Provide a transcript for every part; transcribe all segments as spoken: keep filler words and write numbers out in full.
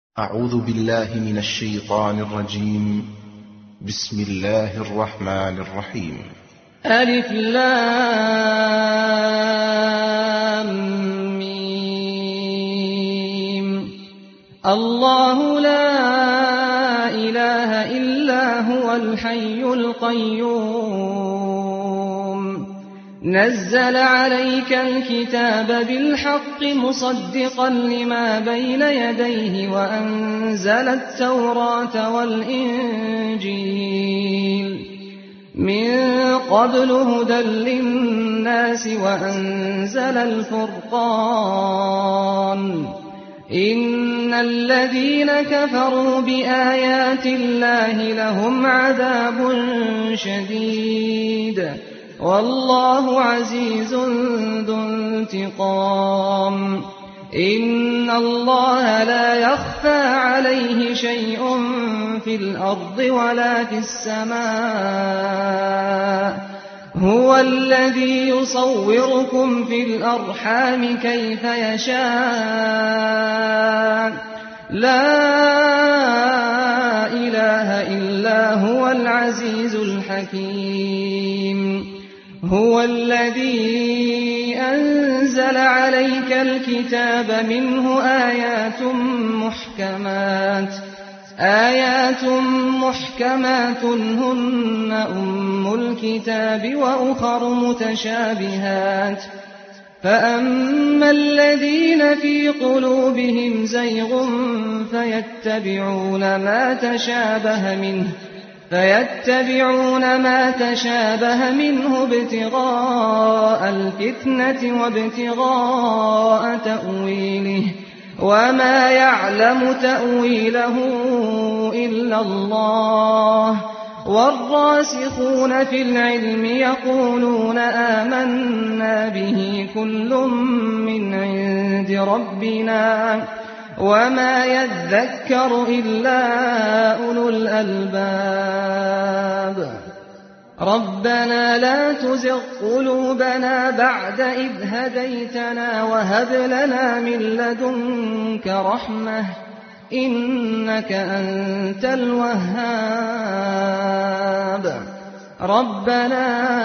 أعوذ بالله من الشيطان الرجيم. بسم الله الرحمن الرحيم. ألف لام ميم. الله لا إله إلا هو الحي القيوم نزل عليك الكتاب بالحق مصدقا لما بين يديه وأنزل التوراة والإنجيل من قبل هدى للناس وأنزل الفرقان إن الذين كفروا بآيات الله لهم عذاب شديد والله عزيز ذو انتقام. إن الله لا يخفى عليه شيء في الأرض ولا في السماء هو الذي يصوركم في الأرحام كيف يشاء لا إله إلا هو العزيز الحكيم. هو الذي أنزل عليك الكتاب منه آيات محكمات آيات محكمات هن أم الكتاب وأخر متشابهات فأما الذين في قلوبهم زيغ فيتبعون ما تشابه منه فيتبعون ما تشابه منه ابتغاء الفتنة وابتغاء تأويله وما يعلم تأويله إلا الله والراسخون في العلم يقولون آمنا به كل من عند ربنا وما يذكر إلا أولو الألباب. ربنا لا تزغ قلوبنا بعد إذ هديتنا وهب لنا من لدنك رحمة إنك أنت الوهاب. ربنا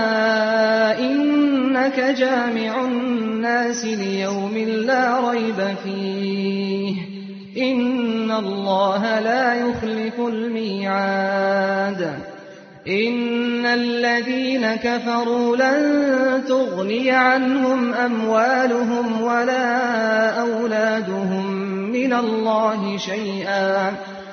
إنك جامع الناس ليوم لا ريب فيه إن الله لا يخلف الميعاد. إن الذين كفروا لن تغني عنهم أموالهم ولا أولادهم من الله شيئا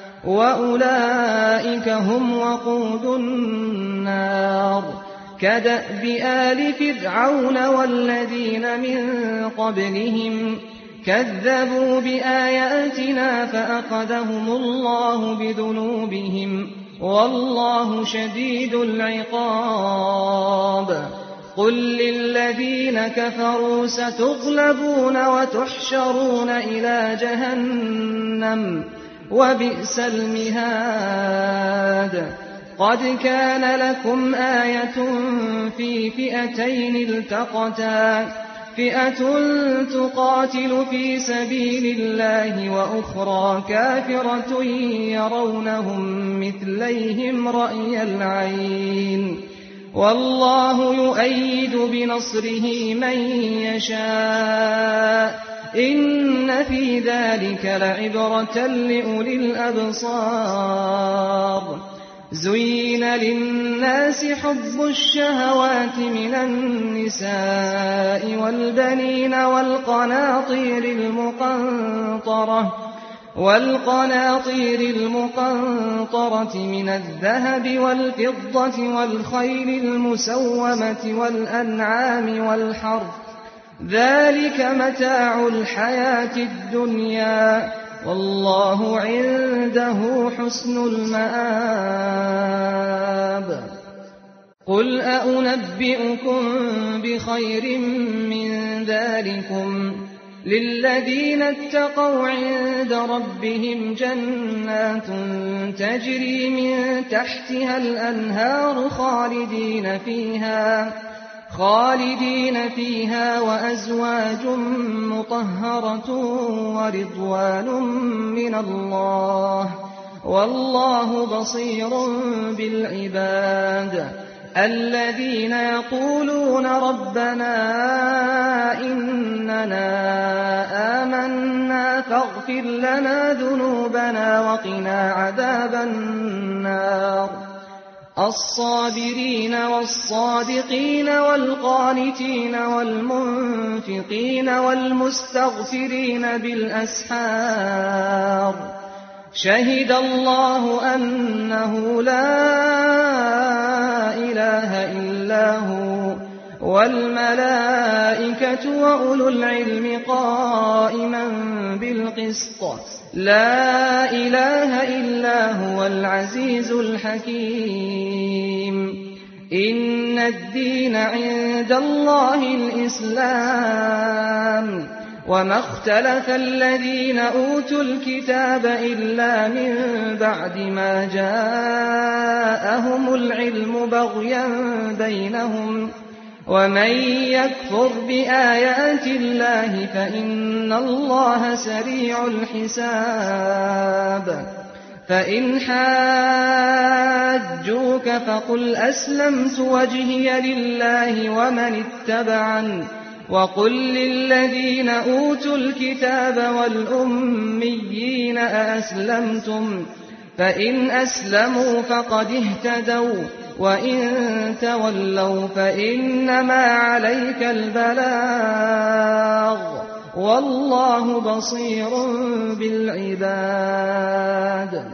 وأولئك هم وقود النار. كدأب آل فرعون والذين من قبلهم كذبوا بآياتنا فأخذهم الله بذنوبهم والله شديد العقاب. قل للذين كفروا ستغلبون وتحشرون إلى جهنم وبئس المهاد. قد كان لكم آية في فئتين التقتا فئة تقاتل في سبيل الله وأخرى كافرة يرونهم مثليهم رأي العين والله يؤيد بنصره من يشاء إن في ذلك لعبرة لأولي الأبصار. زين للناس حب الشهوات من النساء والبنين والقناطير المقنطرة والقناطير المقنطرة من الذهب والفضة والخيل المسومة والأنعام والحرث ذلك متاع الحياة الدنيا والله عنده حسن المآب. قل أأنبئكم بخير من ذلكم للذين اتقوا عند ربهم جنات تجري من تحتها الأنهار خالدين فيها خالدين فيها وأزواج مطهرة ورضوان من من الله والله بصير بالعباد الذين يقولون ربنا إننا آمنا فاغفر لنا ذنوبنا وقنا عذاب النار الصابرين والصادقين والقانتين والمنفقين والمستغفرين بالأسحار شهد الله أنه لا إله إلا هو والملائكة وأولو العلم قائما بالقسط لا إله إلا هو العزيز الحكيم إن الدين عند الله الإسلام وما اختلف الذين أوتوا الكتاب إلا من بعد ما جاءهم العلم بغيا بينهم ومن يكفر بآيات الله فإن الله سريع الحساب فإن حاجوك فقل أسلمت وجهي لله ومن اتبعني وقل للذين أوتوا الكتاب والأميين أأسلمتم فإن أسلموا فقد اهتدوا وإن تولوا فإنما عليك البلاغ والله بصير بالعباد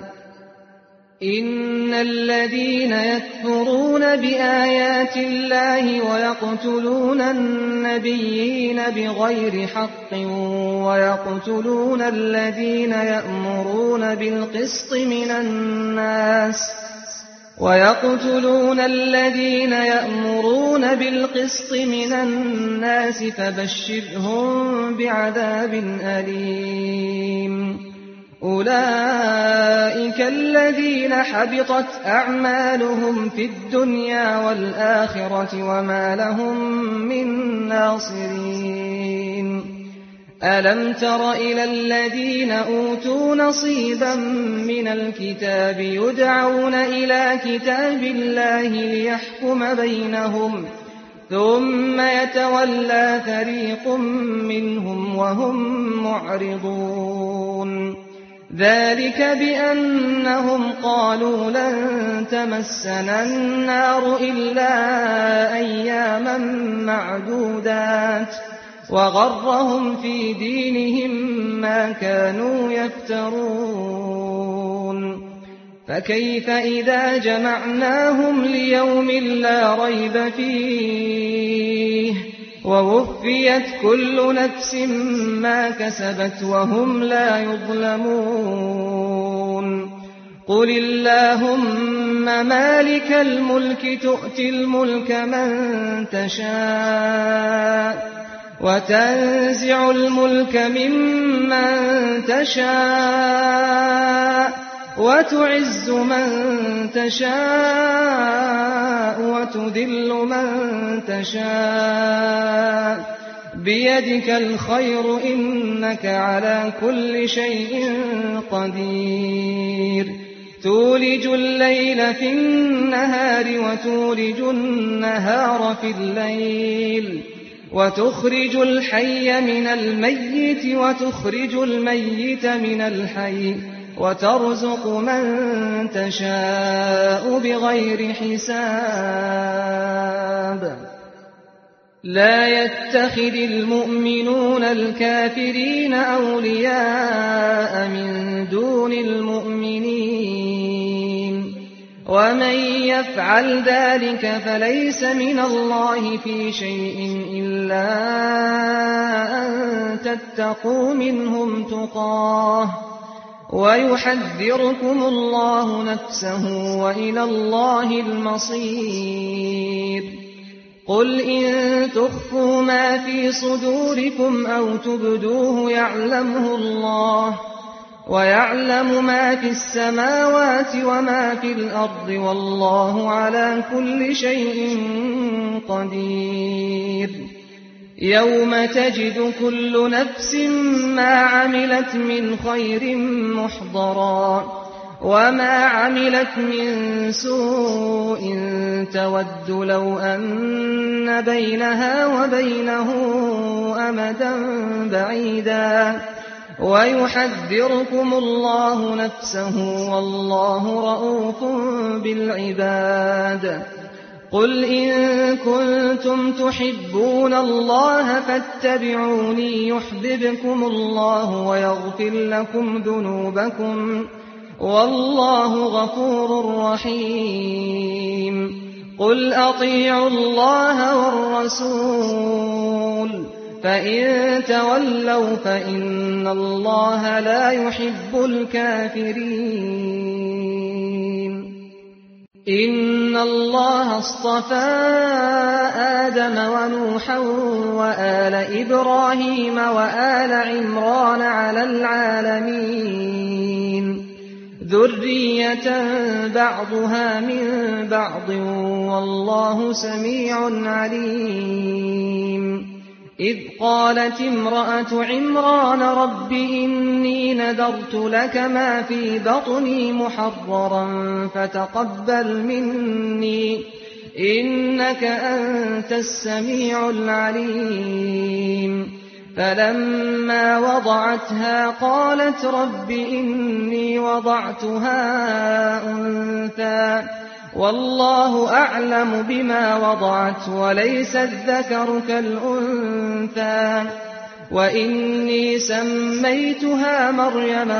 إن الذين يكفرون بآيات الله ويقتلون النبيين بغير حق ويقتلون الذين يأمرون بالقسط من الناس ويقتلون الذين يأمرون بالقسط من الناس فبشرهم بعذاب أليم أولئك الذين حبطت أعمالهم في الدنيا والآخرة وما لهم من ناصرين ألم تر إلى الذين أوتوا نصيبا من الكتاب يدعون إلى كتاب الله ليحكم بينهم ثم يتولى فريق منهم وهم معرضون ذلك بأنهم قالوا لن تمسنا النار إلا أياما معدودات وغرهم في دينهم ما كانوا يفترون فكيف إذا جمعناهم ليوم لا ريب فيه ووفيت كل نفس ما كسبت وهم لا يظلمون قل اللهم مالك الملك تؤتي الملك من تشاء وتنزع الملك ممن تشاء وتعز من تشاء وتذل من تشاء بيدك الخير إنك على كل شيء قدير تولج الليل في النهار وتولج النهار في الليل وتخرج الحي من الميت وتخرج الميت من الحي وترزق من تشاء بغير حساب لا يتخذ المؤمنون الكافرين أولياء من دون المؤمنين ومن يفعل ذلك فليس من الله في شيء إلا أن تتقوا منهم تقاه ويحذركم الله نفسه وإلى الله المصير قل إن تخفوا ما في صدوركم أو تبدوه يعلمه الله ويعلم ما في السماوات وما في الأرض والله على كل شيء قدير يوم تجد كل نفس ما عملت من خير محضرا وما عملت من سوء تود لو أن بينها وبينه أمدا بعيدا ويحذركم الله نفسه والله رءوف بالعباد قل إن كنتم تحبون الله فاتبعوني يحببكم الله ويغفر لكم ذنوبكم والله غفور رحيم قل أطيعوا الله والرسول فإن تولوا فإن الله لا يحب الكافرين إن الله اصطفى آدم ونوحا وآل إبراهيم وآل عمران على العالمين ذرية بعضها من بعض والله سميع عليم إذ قالت امرأة عمران رب إني نذرت لك ما في بطني محررا فتقبل مني إنك أنت السميع العليم فلما وضعتها قالت رب إني وضعتها أنثى والله أعلم بما وضعت وليس الذكر كالأنثى وإني سميتها مريم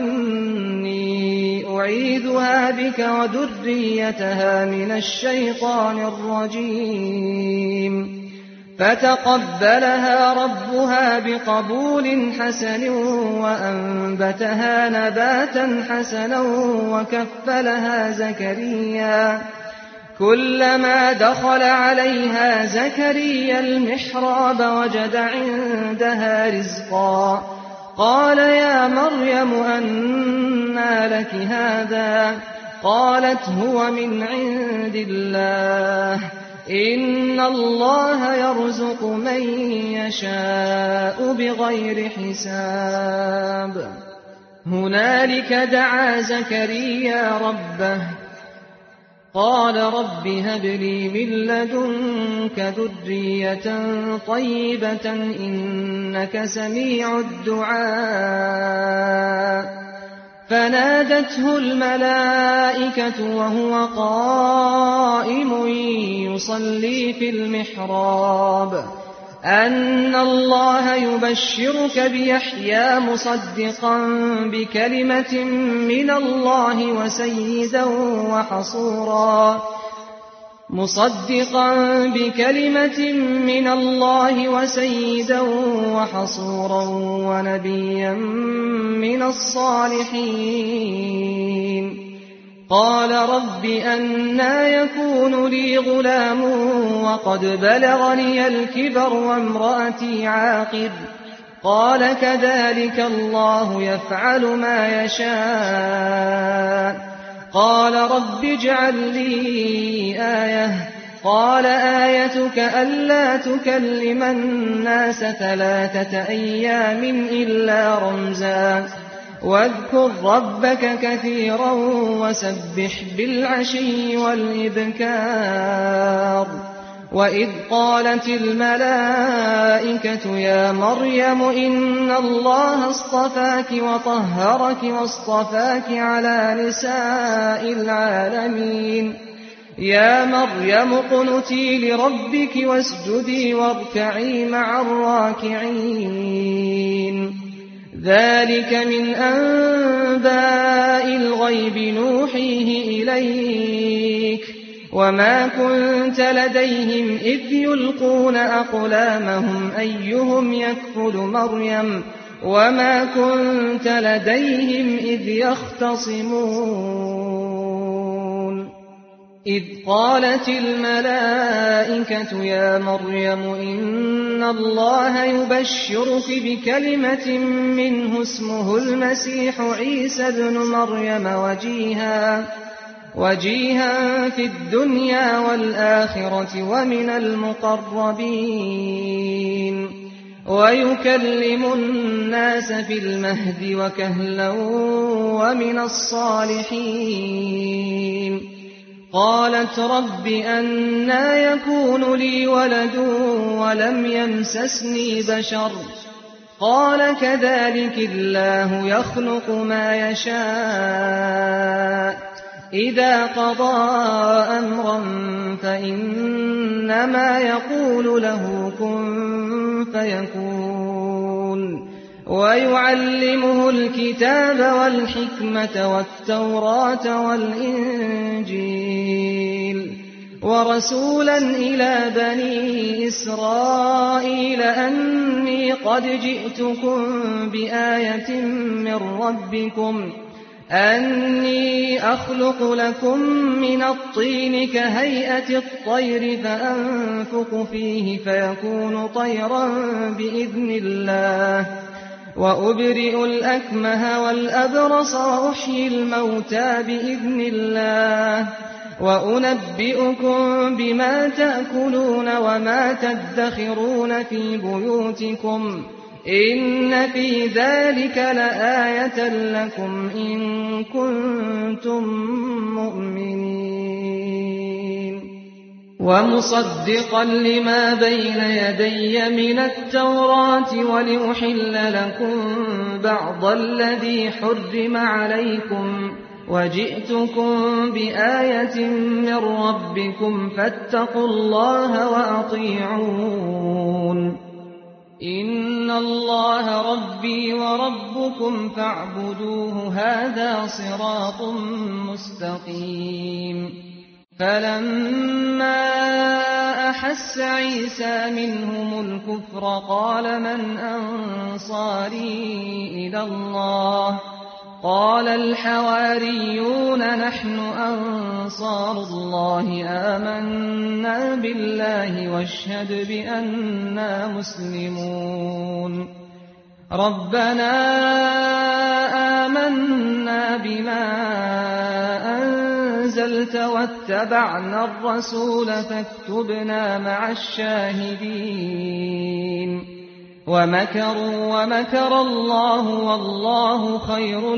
وإني أعيذها بك وذريتها من الشيطان الرجيم فتقبلها ربها بقبول حسن وأنبتها نباتا حسنا وكفلها زكريا كلما دخل عليها زكريا المحراب وجد عندها رزقا قال يا مريم أنى لك هذا قالت هو من عند الله إن الله يرزق من يشاء بغير حساب هنالك دعا زكريا ربه قال رب هب لي من لدنك ذرية طيبة إنك سميع الدعاء فنادته الملائكة وهو قائم يصلي في المحراب أن الله يبشرك بيحيى مصدقا بكلمة من الله وسيدا وحصورا مصدقا بكلمة من الله وسيدا وحصورا ونبيا من الصالحين قال رب أنى يكون لي غلام وقد بلغني الكبر وامرأتي عاقر قال كذلك الله يفعل ما يشاء قال رب اجعل لي آية قال آيتك ألا تكلم الناس ثلاثة أيام إلا رمزا واذكر ربك كثيرا وسبح بالعشي والإبكار وإذ قالت الملائكة يا مريم إن الله اصطفاك وطهرك واصطفاك على نساء العالمين يا مريم اقنتي لربك واسجدي واركعي مع الراكعين ذلك من أنباء الغيب نوحيه إليك وما كنت لديهم إذ يلقون أقلامهم أيهم يكفل مريم وما كنت لديهم إذ يختصمون إذ قالت الملائكة يا مريم إن الله يبشرك بكلمة منه اسمه المسيح عيسى ابن مريم وجيها وجيها في الدنيا والآخرة ومن المقربين ويكلم الناس في المهد وكهلا ومن الصالحين. قالت رب أنى يكون لي ولد ولم يمسسني بشر قال كذلك الله يخلق ما يشاء إذا قضى أمرا فإنما يقول له كن فيكون. ويعلمه الكتاب والحكمة والتوراة والإنجيل ورسولا إلى بني إسرائيل أني قد جئتكم بآية من ربكم أني أخلق لكم من الطين كهيئة الطير فأنفخ فيه فيكون طيرا بإذن الله وأبرئ الأكمه والأبرص وأحيي الموتى بإذن الله وأنبئكم بما تأكلون وما تدخرون في بيوتكم إن في ذلك لآية لكم إن كنتم مؤمنين. ومصدقا لما بين يدي من التوراة ولأحل لكم بعض الذي حرم عليكم وجئتكم بآية من ربكم فاتقوا الله وأطيعون. إن الله ربي وربكم فاعبدوه هذا صراط مستقيم. فلما أحس عيسى منهم الكفر قال من أنصاري إلى الله قال الحواريون نحن أنصار الله آمنا بالله واشهد بأننا مسلمون. ربنا آمنا بما أنزلت واتبعنا الرسول فاكتبنا مع الشاهدين. ومكروا ومكر الله والله خير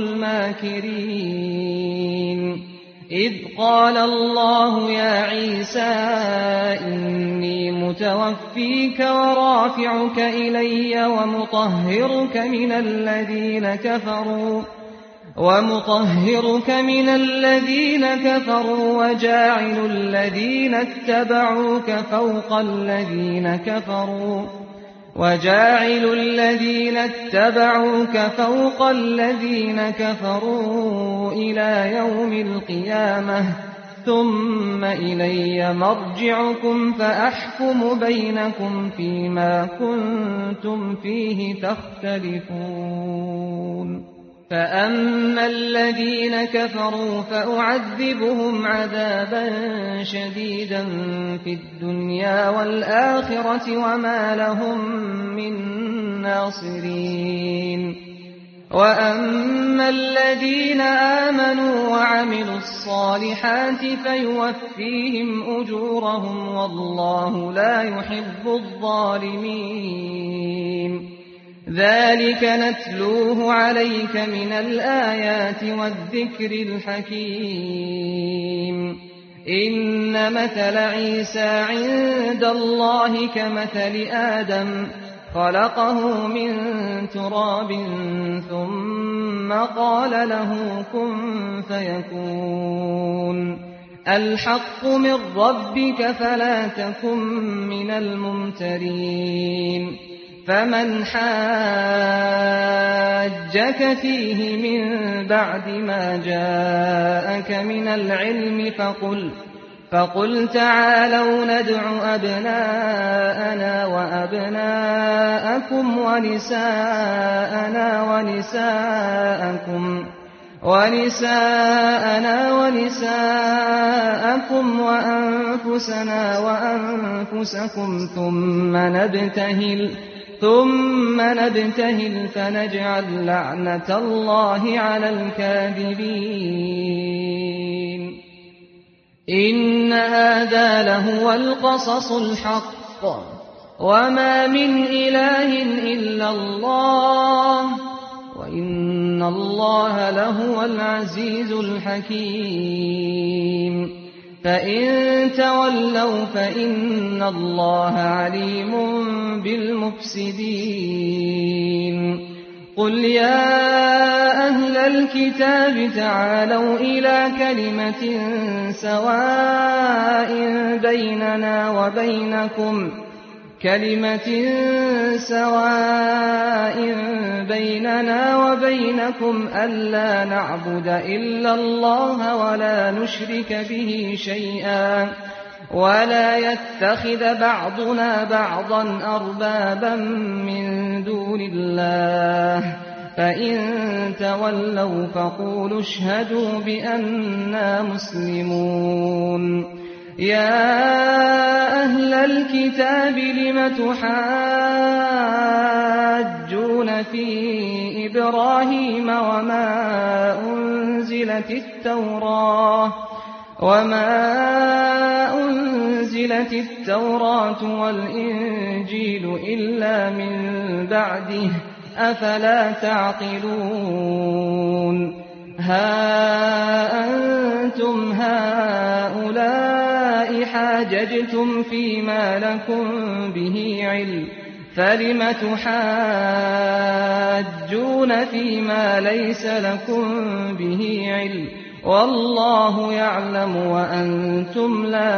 الماكرين. إذ قال الله يا عيسى إني متوفيك ورافعك إلي ومطهرك من الذين كفروا ومطهرك من الذين كفروا وجاعل الذين اتبعوك فوق الذين كفروا وجاعل الذين اتبعوك فوق الذين كفروا إلى يوم القيامة ثم إلي مرجعكم فأحكم بينكم فيما كنتم فيه تختلفون. فأما الذين كفروا فأعذبهم عذابا شديدا في الدنيا والآخرة وما لهم من ناصرين. وأما الذين آمنوا وعملوا الصالحات فيوفيهم أجورهم والله لا يحب الظالمين. ذلك نتلوه عليك من الآيات والذكر الحكيم. إن مثل عيسى عند الله كمثل آدم خلقه من تراب ثم قال له كن فيكون. الحق من ربك فلا تكن من الممترين. فمن حاجك فيه من بعد ما جاءك من العلم فقل فقل تعالوا ندع أبناءنا وأبناءكم ونساءنا ونساءكم ونساءنا ونساءكم وأنفسنا وأنفسكم ثم نبتهل ثم نبتهل فنجعل لعنة الله على الكاذبين. إن هذا لهو القصص الحق وما من إله إلا الله وإن الله لهو العزيز الحكيم فإن تولوا فإن الله عليم بالمفسدين قل يا أهل الكتاب تعالوا إلى كلمة سواء بيننا وبينكم كلمة سواء بيننا وبينكم ألا نعبد إلا الله ولا نشرك به شيئا ولا يتخذ بعضنا بعضا أربابا من دون الله فإن تولوا فقولوا اشهدوا بأننا مسلمون يا أهل الكتاب لم تحاجون في إبراهيم وما أنزلت التوراة وما أنزلت التوراة والإنجيل إلا من بعده أفلا تعقلون ها أنتم هؤلاء حاججتم فيما لكم به علم فلم تحاجون فيما ليس لكم به علم والله يعلم وأنتم لا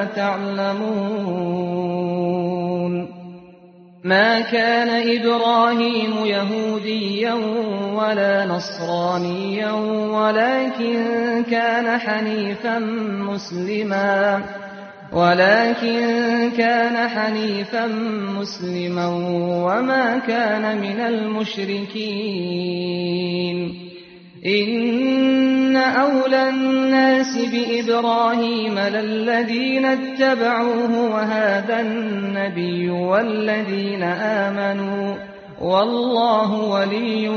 تعلمون ما كان إبراهيم يهوديا ولا نصرانيا ولكن كان حنيفا مسلما ولكن كان حنيفا مسلما وما كان من المشركين إن أولى الناس بإبراهيم للذين اتبعوه وهذا النبي والذين آمنوا والله ولي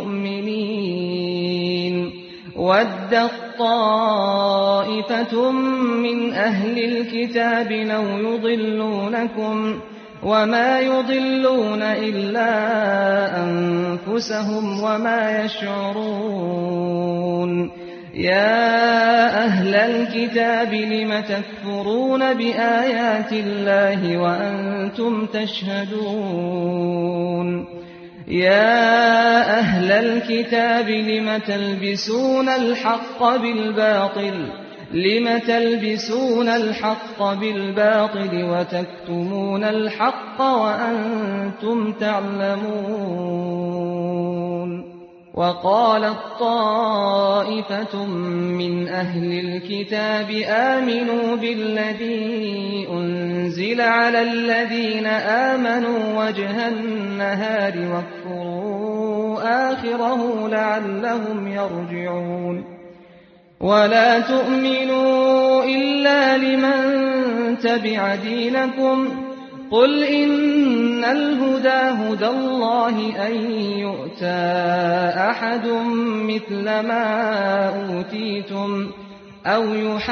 المؤمنين ودت طائفة من أهل الكتاب لو يضلونكم وما يضلون إلا أنفسهم وما يشعرون يا أهل الكتاب لم تكفرون بآيات الله وأنتم تشهدون يا أهل الكتاب لم تلبسون الحق بالباطل لم تلبسون الحق بالباطل وتكتمون الحق وأنتم تعلمون وقالت طائفة من أهل الكتاب آمنوا بالذي أنزل على الذين آمنوا وجه النهار واكفروا آخره لعلهم يرجعون ولا تؤمنوا إلا لمن تبع دينكم قل إن الهدى هدى الله أن يؤتى أحد مثل ما أوتيتم أو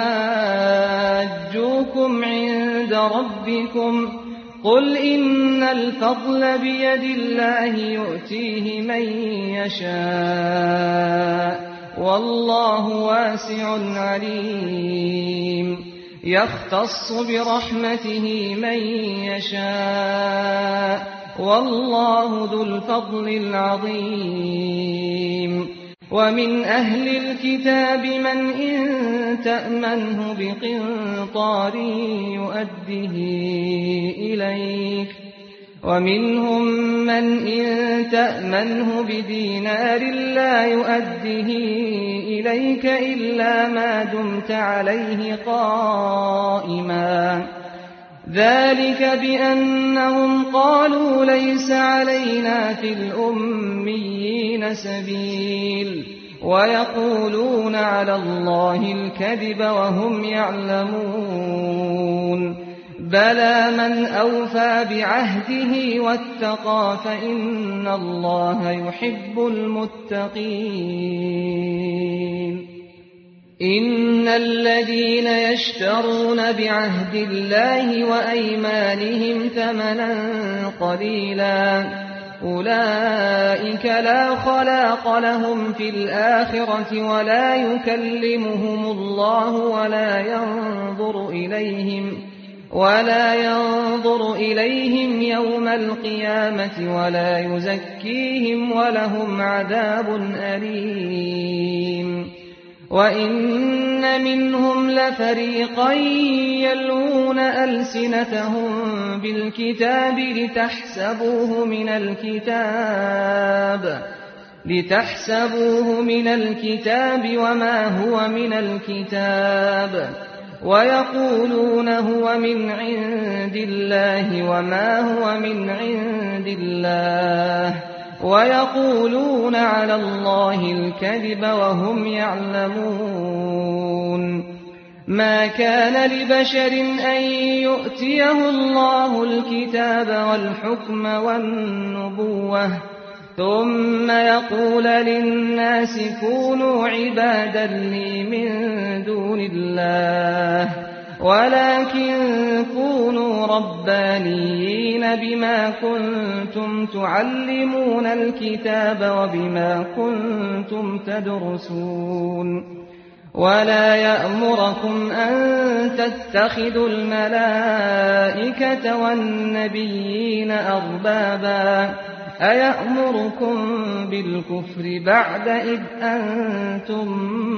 يحاجوكم عند ربكم قل إن الفضل بيد الله يؤتيه من يشاء والله واسع عليم يختص برحمته من يشاء والله ذو الفضل العظيم ومن أهل الكتاب من إن تأمنه بقنطار يؤده إليك ومنهم من إن تأمنه بدينار لا يؤده إليك إلا ما دمت عليه قائما ذلك بأنهم قالوا ليس علينا في الأميين سبيل ويقولون على الله الكذب وهم يعلمون بلى من أوفى بعهده واتقى فإن الله يحب المتقين إن الذين يشترون بعهد الله وأيمانهم ثمنا قليلا أولئك لا خلاق لهم في الآخرة ولا يكلمهم الله ولا ينظر إليهم ولا ينظر إليهم يوم القيامة ولا يزكيهم ولهم عذاب أليم وإن منهم لفريقا يلوون ألسنتهم بالكتاب لتحسبوه من الكتاب لتحسبوه من الكتاب وما هو من الكتاب ويقولون هو من عند الله وما هو من عند الله ويقولون على الله الكذب وهم يعلمون ما كان لبشر أن يؤتيه الله الكتاب والحكم والنبوة ثم يقول للناس كونوا عبادا لي من دون الله ولكن كونوا ربانيين بما كنتم تعلمون الكتاب وبما كنتم تدرسون ولا يأمركم أن تتخذوا الملائكة والنبيين أربابا أيأمركم بالكفر بعد إذ أنتم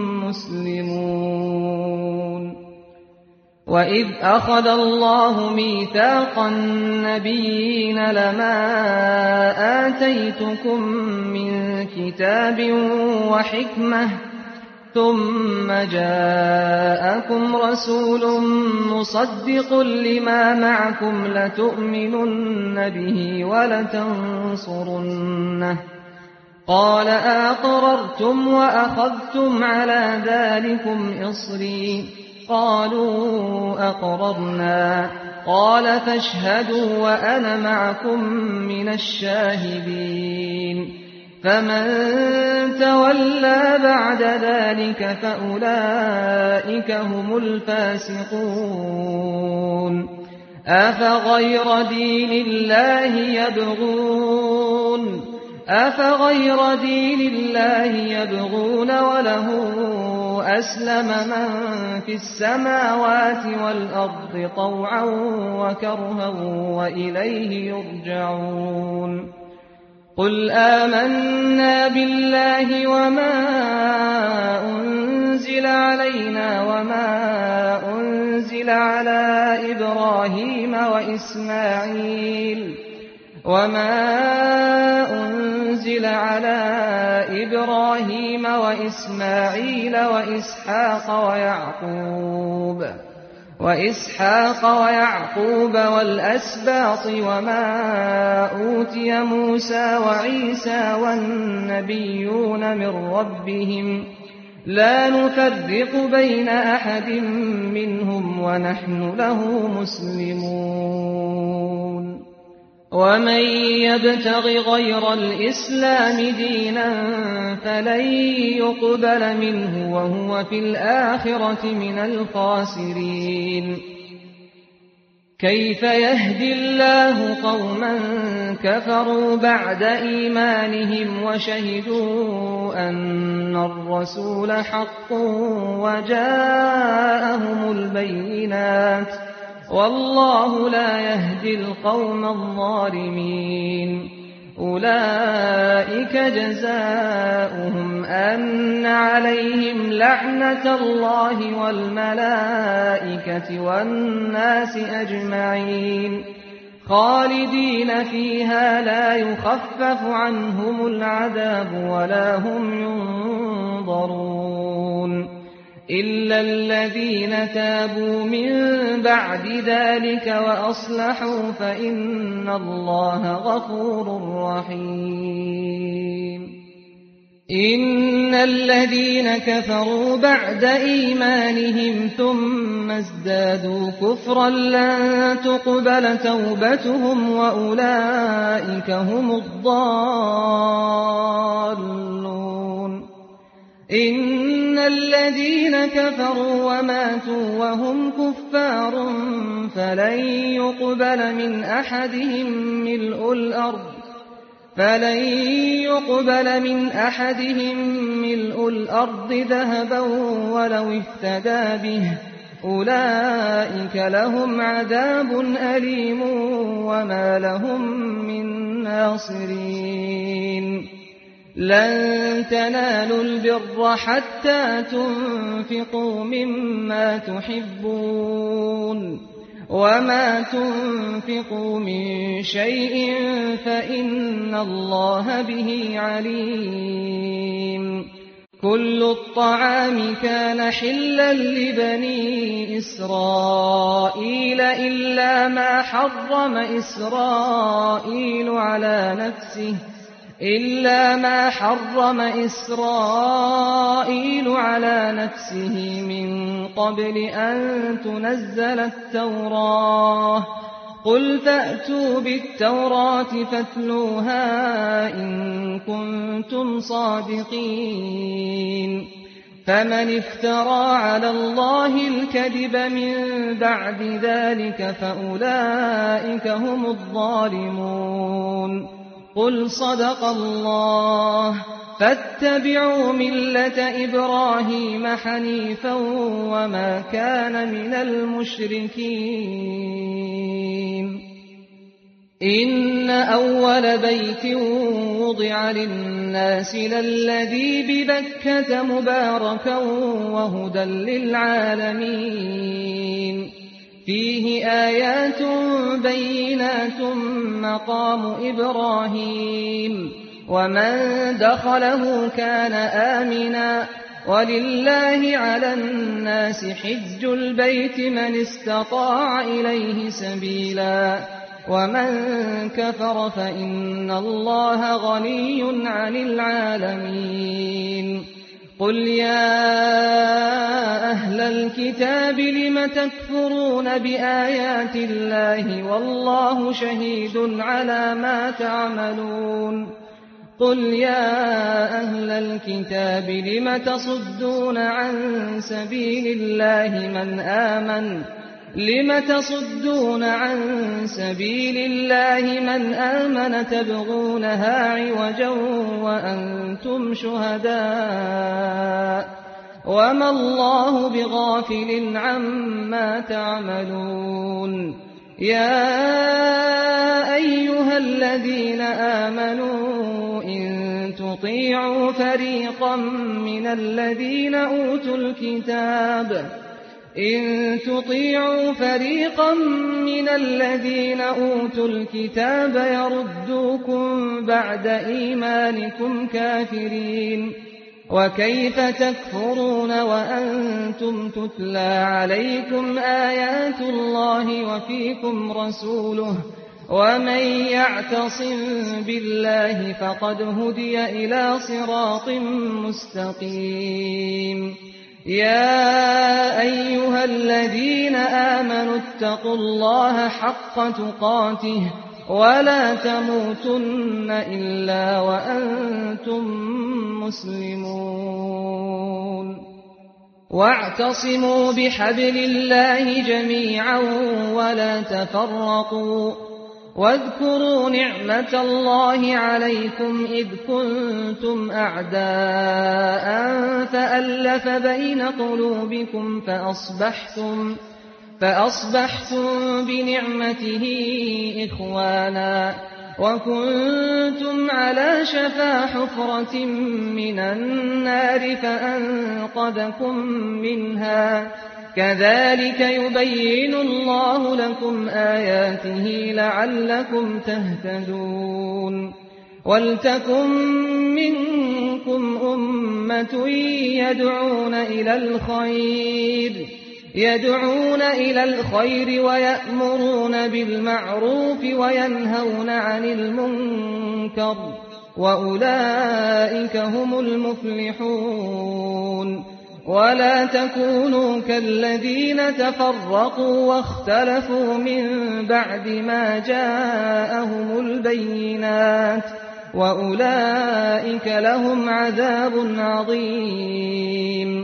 مسلمون وإذ أخذ الله ميثاق النبيين لما آتيتكم من كتاب وحكمة ثم جاءكم رسول مصدق لما معكم لتؤمنن به ولتنصرنه قال أقررتم وأخذتم على ذلكم إصري قالوا أقررنا قال فاشهدوا وأنا معكم من الشاهدين فمن تولى بعد ذلك فأولئك هم الفاسقون أفغير دين الله يبغون أفغير دين الله يبغون وله أسلم من في السماوات والأرض طوعا وكرها وإليه يرجعون قل آمنا بالله وما أنزل علينا وما أنزل على إبراهيم وإسماعيل وما أنزل على إبراهيم وإسماعيل وإسحاق ويعقوب وإسحاق ويعقوب والأسباط وما أوتي موسى وعيسى والنبيون من ربهم لا نفرق بين أحد منهم ونحن له مسلمون ومن يبتغ غير الإسلام دينا فلن يقبل منه وهو في الآخرة من الخاسرين كيف يهدي الله قوما كفروا بعد إيمانهم وشهدوا أن الرسول حق وجاءهم البينات والله لا يهدي القوم الظالمين أولئك جزاؤهم أن عليهم لعنة الله والملائكة والناس أجمعين خالدين فيها لا يخفف عنهم العذاب ولا هم ينظرون إلا الذين تابوا من بعد ذلك وأصلحوا فإن الله غفور رحيم إن الذين كفروا بعد إيمانهم ثم ازدادوا كفرا لن تقبل توبتهم وأولئك هم الضالون إن الذين كفروا وماتوا وهم كفار فلن يقبل من أحدهم ملء الأرض فلن يقبل من أحدهم ملء الأرض ذهبا ولو افتدى به أولئك لهم عذاب أليم وما لهم من ناصرين لن تنالوا البر حتى تنفقوا مما تحبون وما تنفقوا من شيء فإن الله به عليم كل الطعام كان حلا لبني إسرائيل إلا ما حرم إسرائيل على نفسه إلا ما حرم إسرائيل على نفسه من قبل أن تنزل التوراة قل فأتوا بالتوراة فاتلوها إن كنتم صادقين فمن افترى على الله الكذب من بعد ذلك فأولئك هم الظالمون قل صدق الله فاتبعوا ملة إبراهيم حنيفا وما كان من المشركين إن أول بيت وضع للناس للذي ببكة مباركا وهدى للعالمين فيه آيات بينات مقام إبراهيم ومن دخله كان آمنا ولله على الناس حج البيت من استطاع إليه سبيلا ومن كفر فإن الله غني عن العالمين قل يا أهل الكتاب لم تكفرون بآيات الله والله شهيد على ما تعملون قل يا أهل الكتاب لم تصدون عن سبيل الله من آمن لم تصدون عن سبيل الله من آمن تبغونها عوجا وأنتم شهداء وما الله بغافل عما تعملون يا أيها الذين آمنوا إن تطيعوا فريقا من الذين أوتوا الكتاب إن تطيعوا فريقا من الذين أوتوا الكتاب يردوكم بعد إيمانكم كافرين وكيف تكفرون وأنتم تتلى عليكم آيات الله وفيكم رسوله ومن يعتصم بالله فقد هدي إلى صراط مستقيم يا أيها الذين آمنوا اتقوا الله حق تقاته ولا تموتن إلا وأنتم مسلمون واعتصموا بحبل الله جميعا ولا تفرقوا واذكروا نعمة الله عليكم إذ كنتم أعداء فألف بين قلوبكم فأصبحتم فأصبحتم بنعمته إخوانا وكنتم على شفا حفرة من النار فأنقذكم منها كذلك يبين الله لكم آياته لعلكم تهتدون ولتكن منكم أمة يدعون إلى الخير يدعون إلى الخير ويأمرون بالمعروف وينهون عن المنكر وأولئك هم المفلحون ولا تكونوا كالذين تفرقوا واختلفوا من بعد ما جاءهم البينات وأولئك لهم عذاب عظيم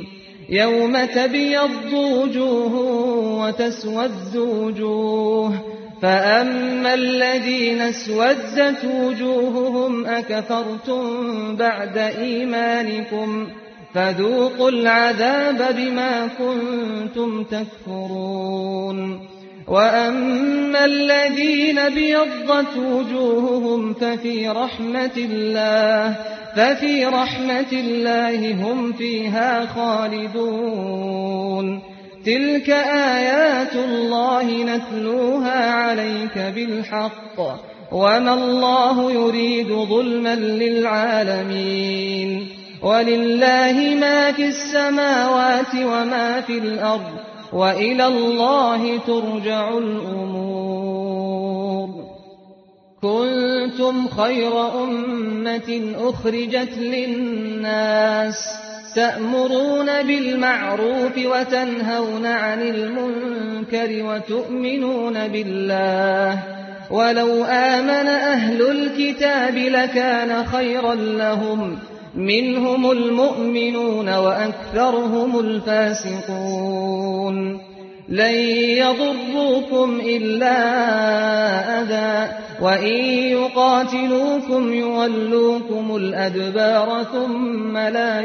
يوم تبيض وجوه وتسود وجوه فأما الذين اسودت وجوههم أكفرتم بعد إيمانكم فذوقوا العذاب بما كنتم تكفرون وأما الذين ابيضت وجوههم ففي رحمة الله ففي رحمة الله هم فيها خالدون تلك آيات الله نتلوها عليك بالحق وما الله يريد ظلما للعالمين ولله ما في السماوات وما في الأرض وإلى الله ترجع الأمور كنتم خير أمة أخرجت للناس تأمرون بالمعروف وتنهون عن المنكر وتؤمنون بالله ولو آمن أهل الكتاب لكان خيرا لهم منهم المؤمنون وأكثرهم الفاسقون لن يضروكم إلا أذى وإن يقاتلوكم يولوكم الأدبار ثم لا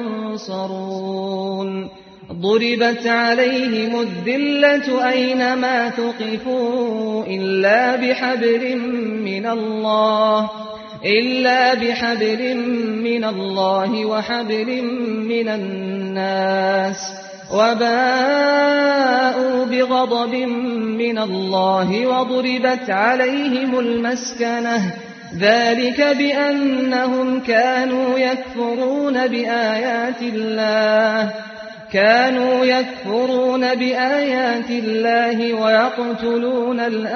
ينصرون ضربت عليهم الذلة أينما ثقفوا إلا بحبل من الله إلا بحبل من الله وحبل من الناس وباءوا بغضب من الله وضربت عليهم المسكنة ذلك بأنهم كانوا يكفرون بآيات الله كانوا يكفرون بآيات الله ويقتلون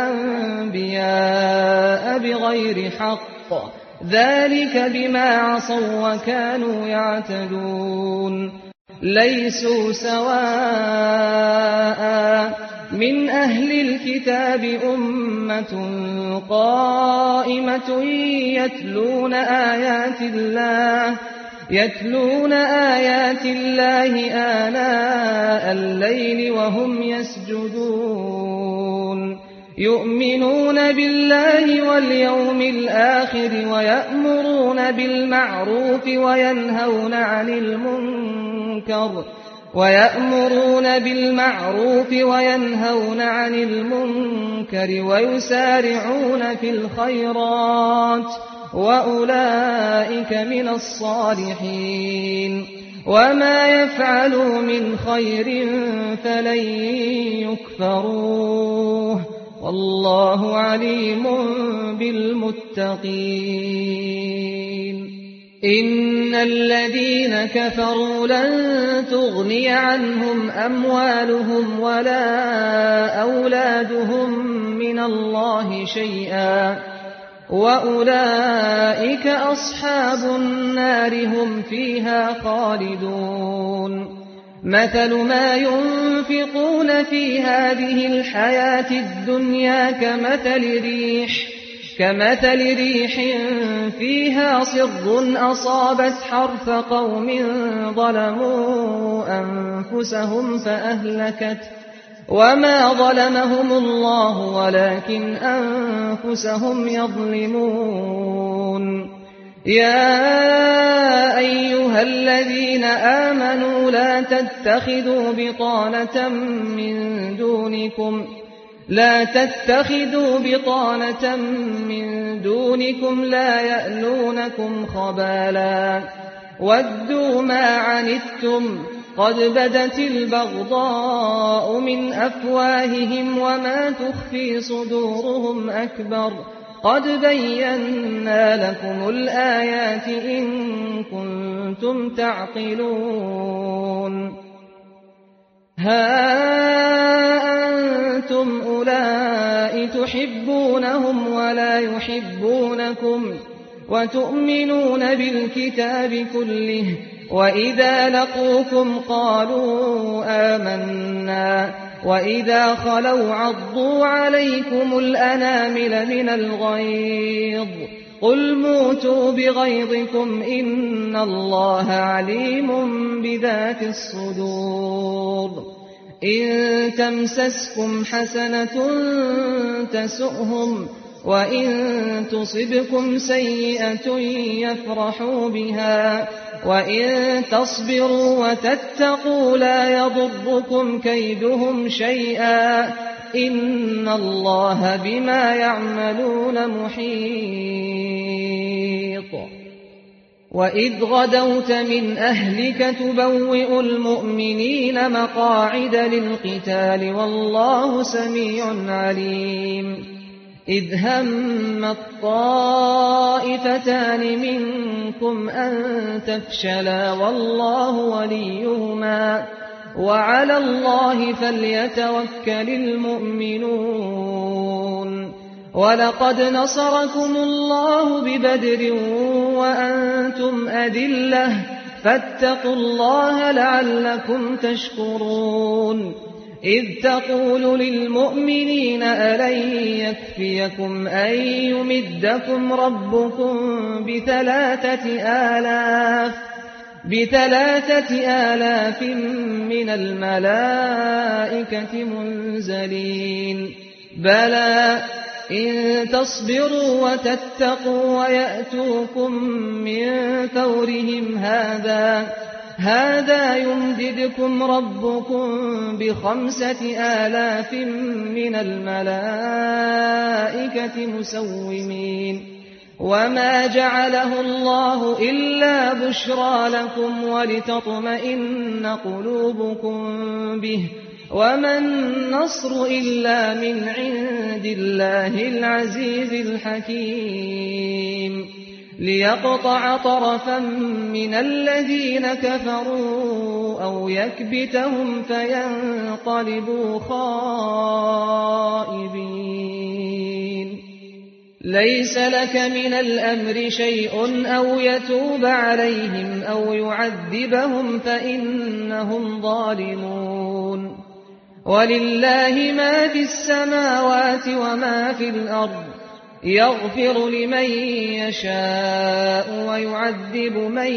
الأنبياء بغير حق ذلك بما عصوا وكانوا يعتدون ليسوا سواء من أهل الكتاب أمة قائمة يتلون آيات الله يتلون آيات الله آناء الليل وهم يسجدون يؤمنون بالله واليوم الآخر ويأمرون بالمعروف وينهون عن المنكر ويأمرون بالمعروف وينهون عن المنكر ويسارعون في الخيرات وأولئك من الصالحين وما يفعلوا من خير فلن يكفروه والله عليم بالمتقين إن الذين كفروا لن تغني عنهم أموالهم ولا أولادهم من الله شيئا وأولئك أصحاب النار هم فيها خالدون مثل ما ينفقون في هذه الحياة الدنيا كمثل ريح كمثل ريح فيها صر أصابت حرث قوم ظلموا أنفسهم فأهلكت وما ظلمهم الله ولكن أنفسهم يظلمون يا أيها الذين آمنوا لا تتخذوا بطانة من دونكم لا تتخذوا بطانة من دونكم لا يألونكم خبالا ودوا ما عنتم قد بدت البغضاء من أفواههم وما تخفي صدورهم أكبر قد بينا لكم الآيات إن كنتم تعقلون ها أنتم أولئك تحبونهم ولا يحبونكم وتؤمنون بالكتاب كله وإذا لقوكم قالوا آمنا وإذا خلوا عضوا عليكم الأنامل من الغيظ قل موتوا بغيظكم إن الله عليم بذات الصدور إن تمسسكم حسنة تسؤهم وإن تصبكم سيئة يفرحوا بها وإن تصبروا وتتقوا لا يضركم كيدهم شيئا إن الله بما يعملون محيط وإذ غدوت من أهلك تبوئ المؤمنين مقاعد للقتال والله سميع عليم إذ هم الطائفتان منكم أن تفشلا والله وليهما وعلى الله فليتوكل المؤمنون ولقد نصركم الله ببدر وأنتم أذلة فاتقوا الله لعلكم تشكرون إذ تقول للمؤمنين ألن يكفيكم أن يمدكم ربكم بثلاثة آلاف بثلاثة آلاف من الملائكة منزلين بلى إن تصبروا وتتقوا ويأتوكم من فورهم هذا هذا يمددكم ربكم بخمسة آلاف من الملائكة مسومين وما جعله الله إلا بشرى لكم ولتطمئن قلوبكم به وما النصر إلا من عند الله العزيز الحكيم ليقطع طرفا من الذين كفروا أو يكبتهم فينقلبوا خائبين ليس لك من الأمر شيء أو يتوب عليهم أو يعذبهم فإنهم ظالمون ولله ما في السماوات وما في الأرض يغفر لمن يشاء ويعذب من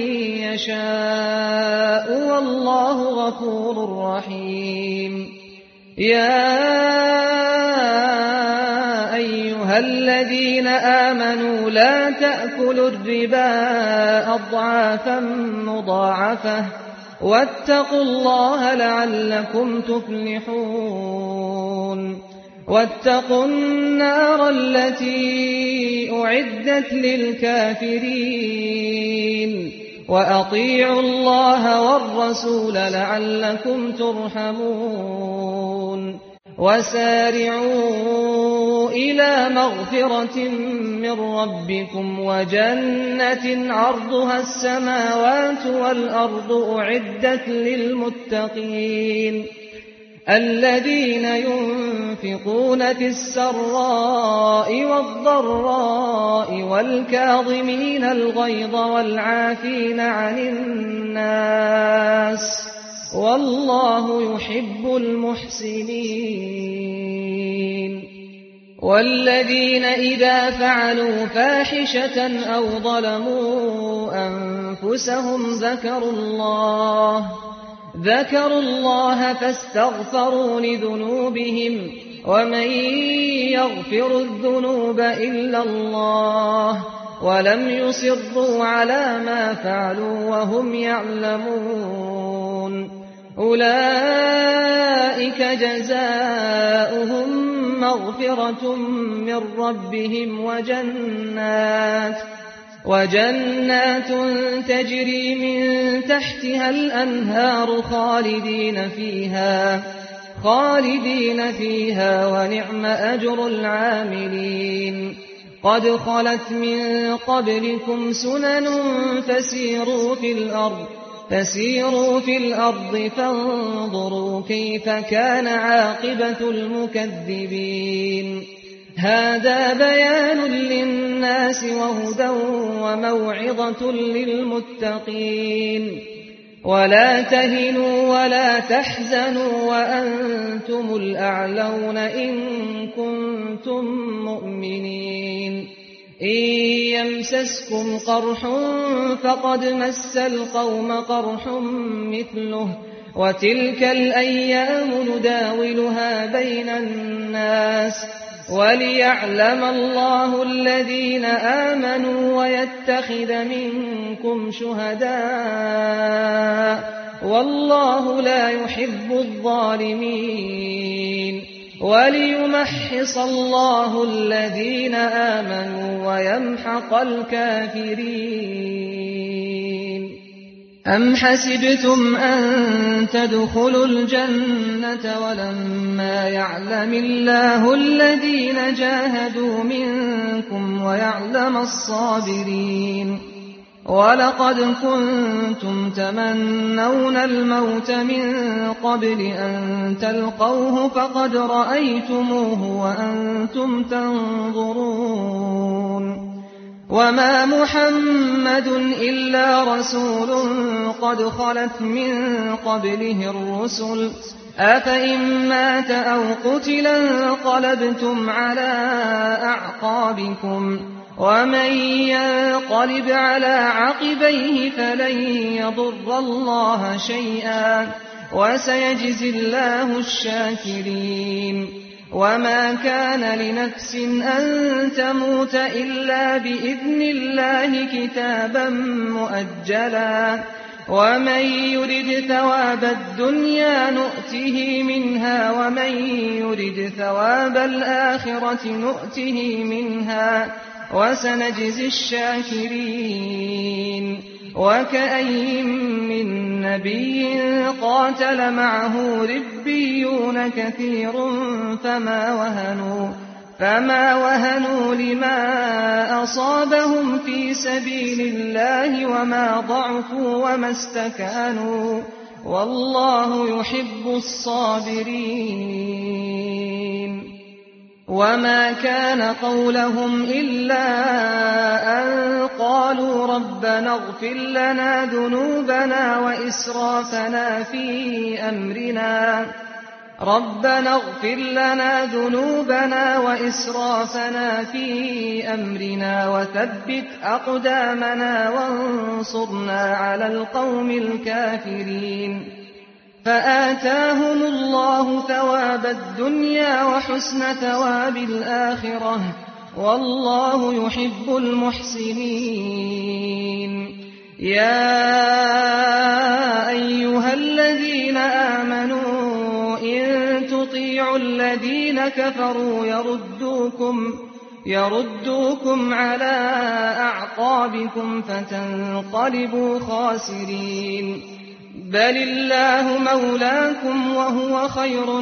يشاء والله غفور رحيم يا أيها الذين آمنوا لا تأكلوا الربا أضعافا مضاعفة واتقوا الله لعلكم تفلحون واتقوا النار التي أعدت للكافرين وأطيعوا الله والرسول لعلكم ترحمون وسارعوا إلى مغفرة من ربكم وجنة عرضها السماوات والأرض أعدت للمتقين الذين ينفقون في السراء والضراء والكاظمين الغيظ والعافين عن الناس والله يحب المحسنين والذين إذا فعلوا فاحشة أو ظلموا أنفسهم ذكروا الله ذكروا الله فاستغفروا لذنوبهم ومن يغفر الذنوب إلا الله ولم يصروا على ما فعلوا وهم يعلمون أولئك جزاؤهم مغفرة من ربهم وجنات وجنات تجري من تحتها الأنهار خالدين فيها خالدين فيها ونعم أجر العاملين قد خلت من قبلكم سنن فسيروا في الأرض فسيروا في الأرض فانظروا كيف كان عاقبة المكذبين هذا بيان للناس وهدى وموعظة للمتقين ولا تهنوا ولا تحزنوا وأنتم الأعلون إن كنتم مؤمنين إن يمسسكم قرح فقد مس القوم قرح مثله وتلك الأيام نداولها بين الناس وليعلم الله الذين آمنوا ويتخذ منكم شهداء والله لا يحب الظالمين وليمحص الله الذين آمنوا ويمحق الكافرين. أم حسبتم أن تدخلوا الجنة ولما يعلم الله الذين جاهدوا منكم ويعلم الصابرين ولقد كنتم تمنون الموت من قبل أن تلقوه فقد رأيتموه وأنتم تنظرون وما محمد إلا رسول قد خلت من قبله الرسل أفإن مات أو قتل انقلبتم على أعقابكم ومن ينقلب على عقبيه فلن يضر الله شيئا وسيجزي الله الشاكرين. وما كان لنفس أن تموت إلا بإذن الله كتابا مؤجلا ومن يرد ثواب الدنيا نؤته منها ومن يرد ثواب الآخرة نؤته منها وسنجزي الشاكرين. وكأين من نبي قاتل معه ربيون كثير فما وهنوا فما وهنوا لما أصابهم في سبيل الله وما ضعفوا وما استكانوا والله يحب الصابرين. وما كان قولهم إلا أن قالوا ربنا اغفر لنا ذنوبنا وإسرافنا في أمرنا ربنا اغفر لنا ذنوبنا وإسرافنا في أمرنا وثبت أقدامنا وانصرنا على القوم الكافرين. فآتاهم الله ثواب الدنيا وحسن ثواب الآخرة والله يحب المحسنين. يا أيها الذين آمنوا إن تطيعوا الذين كفروا يردوكم يردوكم على أعقابكم فتنقلبوا خاسرين. بل الله مولاكم وهو خير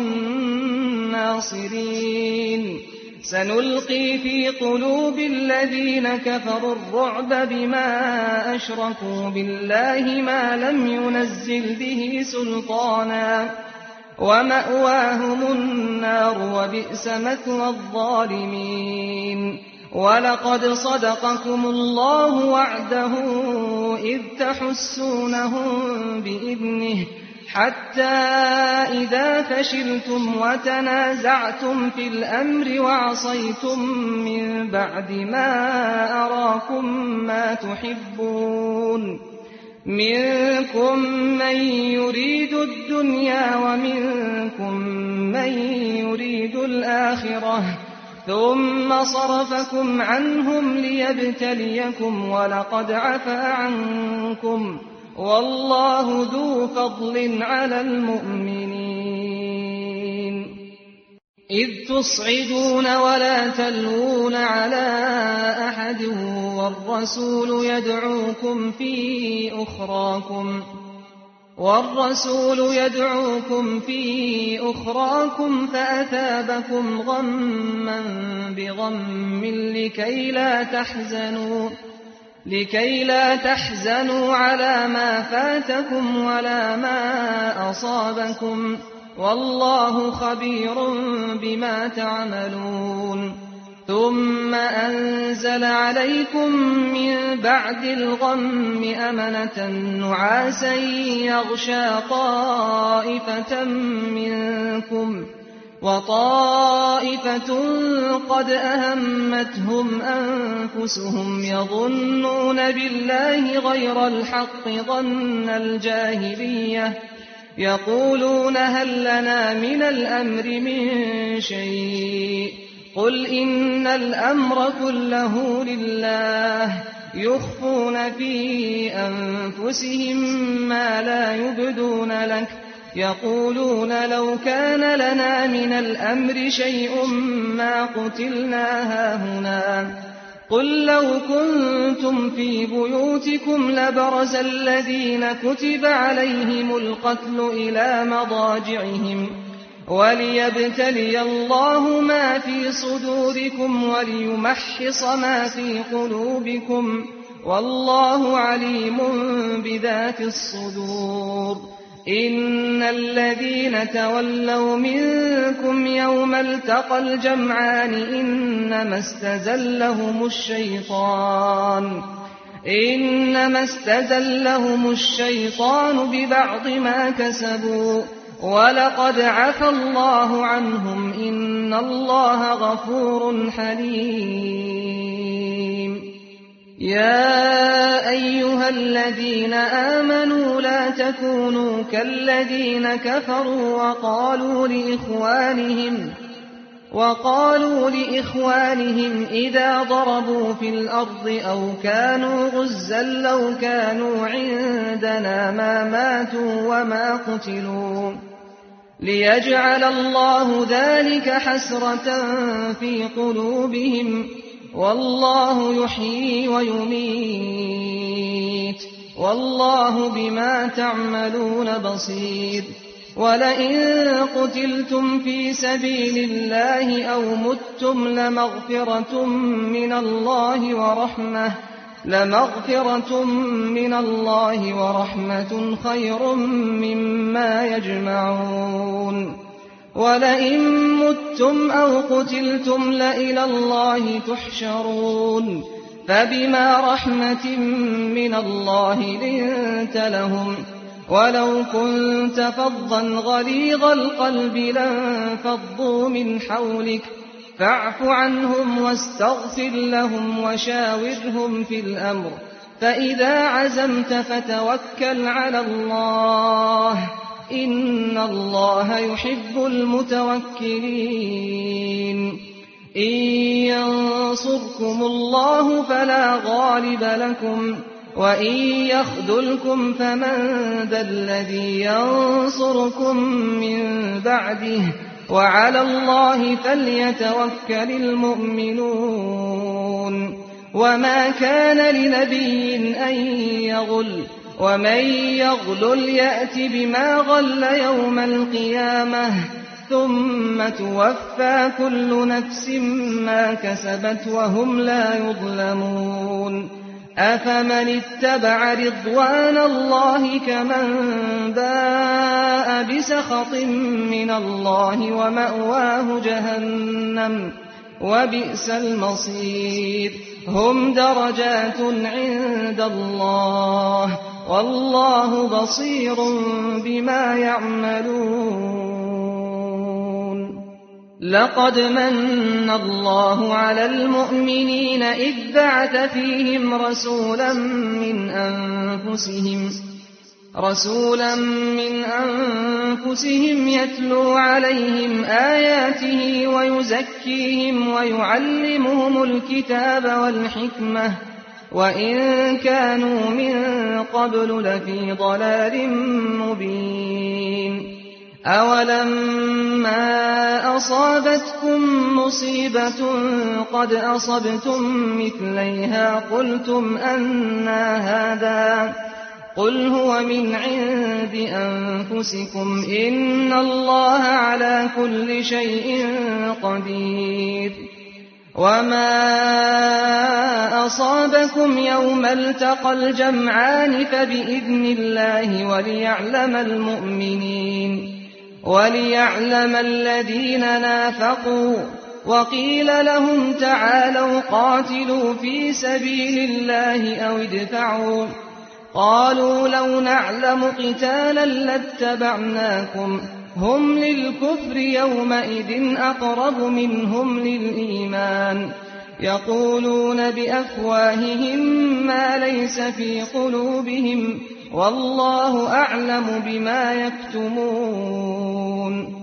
الناصرين. سنلقي في قلوب الذين كفروا الرعب بما أشركوا بالله ما لم ينزل به سلطانا ومأواهم النار وبئس مثوى الظالمين. ولقد صدقكم الله وعده إذ تحسونهم بإذنه حتى إذا فشلتم وتنازعتم في الأمر وعصيتم من بعد ما أراكم ما تحبون منكم من يريد الدنيا ومنكم من يريد الآخرة ثم صرفكم عنهم ليبتليكم ولقد عفا عنكم والله ذو فضل على المؤمنين. إذ تصعدون ولا تلوون على أحد والرسول يدعوكم في أخراكم والرسول يدعوكم في أخراكم فأثابكم غما بغم لكي لا تحزنوا لكي لا تحزنوا على ما فاتكم ولا ما أصابكم والله خبير بما تعملون. ثم أنزل عليكم من بعد الغم أمنة نعاسا يغشى طائفة منكم وطائفة قد أهمتهم أنفسهم يظنون بالله غير الحق ظن الجاهلية يقولون هل لنا من الأمر من شيء قل إن الأمر كله لله يخفون في أنفسهم ما لا يبدون لك يقولون لو كان لنا من الأمر شيء ما قتلنا هاهنا قل لو كنتم في بيوتكم لبرز الذين كتب عليهم القتل إلى مضاجعهم وليبتلي الله ما في صدوركم وليمحص ما في قلوبكم والله عليم بذات الصدور إن الذين تولوا منكم يوم التقى الجمعان إنما استزلهم الشيطان إنما استزلهم الشيطان ببعض ما كسبوا ولقد عفى الله عنهم إن الله غفور حليم يا أيها الذين آمنوا لا تكونوا كالذين كفروا وقالوا لإخوانهم وقالوا لإخوانهم إذا ضربوا في الأرض أو كانوا غزا لو كانوا عندنا ما ماتوا وما قتلوا ليجعل الله ذلك حسرة في قلوبهم والله يحيي ويميت والله بما تعملون بصير ولئن قتلتم في سبيل الله أو متم لمغفرة من الله ورحمة لمغفرة من الله ورحمة خير مما يجمعون ولئن متم أو قتلتم لإلى الله تحشرون فبما رحمة من الله لنت لهم ولو كنت فظا غليظ القلب لانفضوا من حولك فاعف عنهم واستغفر لهم وشاورهم في الأمر فإذا عزمت فتوكل على الله إن الله يحب المتوكلين إن ينصركم الله فلا غالب لكم وإن يخذلكم فمن ذا الذي ينصركم من بعده وعلى الله فليتوكل المؤمنون وما كان لنبي أن يغل ومن يغلل يأت بما غل يوم القيامة ثم توفى كل نفس ما كسبت وهم لا يظلمون أفمن اتبع رضوان الله كمن باء بسخط من الله ومأواه جهنم وبئس المصير هم درجات عند الله والله بصير بما يعملون لقد من الله على المؤمنين إذ بعث فيهم رسولا من أنفسهم رسولا من أنفسهم يتلو عليهم آياته ويزكيهم ويعلمهم الكتاب والحكمة وإن كانوا من قبل لفي ضلال مبين أولما أصابتكم مصيبة قد أصبتم مثليها قلتم أنى هذا قل هو من عند أنفسكم إن الله على كل شيء قدير وما أصابكم يوم التقى الجمعان فبإذن الله وليعلم المؤمنين وليعلم الذين نافقوا وقيل لهم تعالوا قاتلوا في سبيل الله أو ادفعوا قالوا لو نعلم قتالا لاتبعناكم هم للكفر يومئذ أقرب منهم للإيمان يقولون بأفواههم ما ليس في قلوبهم والله أعلم بما يكتمون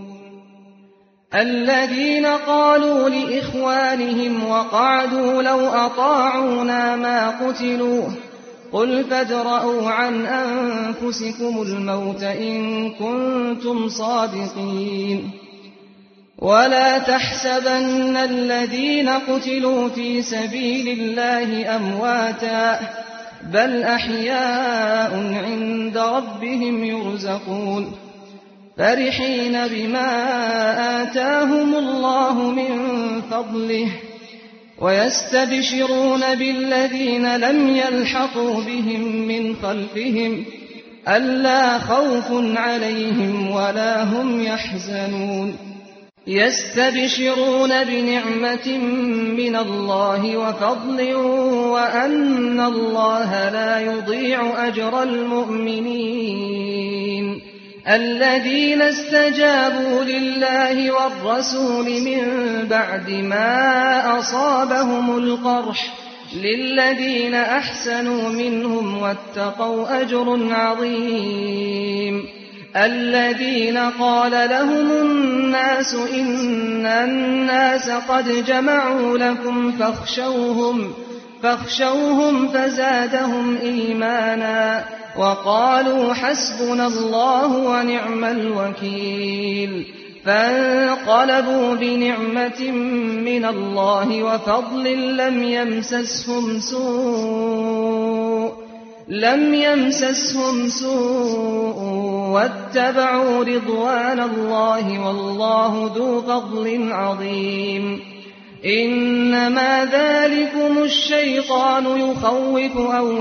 الذين قالوا لإخوانهم وقعدوا لو أطاعونا ما قتلوا قل فادرءوا عن أنفسكم الموت إن كنتم صادقين ولا تحسبن الذين قتلوا في سبيل الله أمواتا بل أحياء عند ربهم يرزقون فرحين بما آتاهم الله من فضله ويستبشرون بالذين لم يلحقوا بهم من خلفهم ألا خوف عليهم ولا هم يحزنون يستبشرون بنعمة من الله وفضل وأن الله لا يضيع أجر المؤمنين الذين استجابوا لله والرسول من بعد ما أصابهم القرح للذين أحسنوا منهم واتقوا أجر عظيم الذين قال لهم الناس إن الناس قد جمعوا لكم فاخشوهم فاخشوهم فزادهم إيمانا وقالوا حسبنا الله ونعم الوكيل فانقلبوا بنعمة من الله وفضل لم يمسسهم سوء لم يمسسهم سوء واتبعوا رضوان الله والله ذو فضل عظيم إنما ذلكم الشيطان يخوف